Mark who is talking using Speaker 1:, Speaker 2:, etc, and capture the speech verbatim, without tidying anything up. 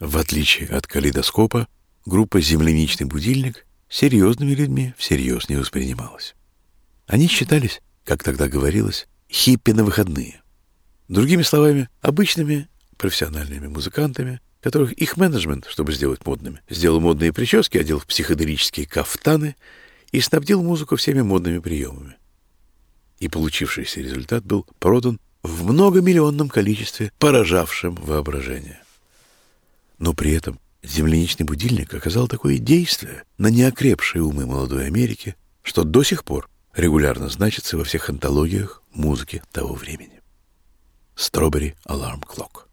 Speaker 1: В отличие от «Калейдоскопа», группа «Земляничный будильник» серьезными людьми всерьез не воспринималась. Они считались, как тогда говорилось, хиппи на выходные. Другими словами, обычными профессиональными музыкантами, которых их менеджмент, чтобы сделать модными, сделал модные прически, одел в психоделические кафтаны и снабдил музыку всеми модными приемами. И получившийся результат был продан в многомиллионном количестве, поражавшим воображение. Но при этом «Земляничный будильник» оказал такое действие на неокрепшие умы молодой Америки, что до сих пор регулярно значится во всех антологиях музыки того времени. Strawberry Alarm Clock.